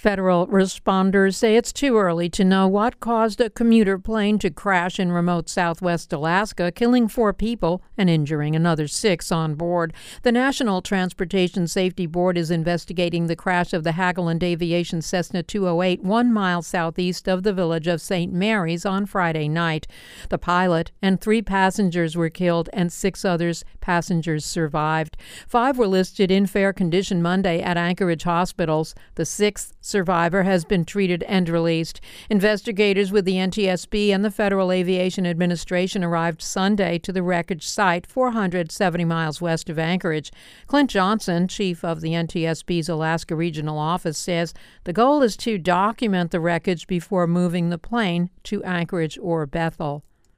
Federal responders say it's too early to know what caused a commuter plane to crash in remote southwest Alaska, killing 4 people and injuring another 6 on board. The National Transportation Safety Board is investigating the crash of the Hagelland Aviation Cessna 208 1 mile southeast of the village of St. Mary's on Friday night. The pilot and 3 passengers were killed and 6 others passengers survived. 5 were listed in fair condition Monday at Anchorage hospitals. The 6th survivor has been treated and released. Investigators with the NTSB and the Federal Aviation Administration arrived Sunday to the wreckage site 470 miles west of Anchorage. Clint Johnson, chief of the NTSB's Alaska Regional Office, says the goal is to document the wreckage before moving the plane to Anchorage or Bethel.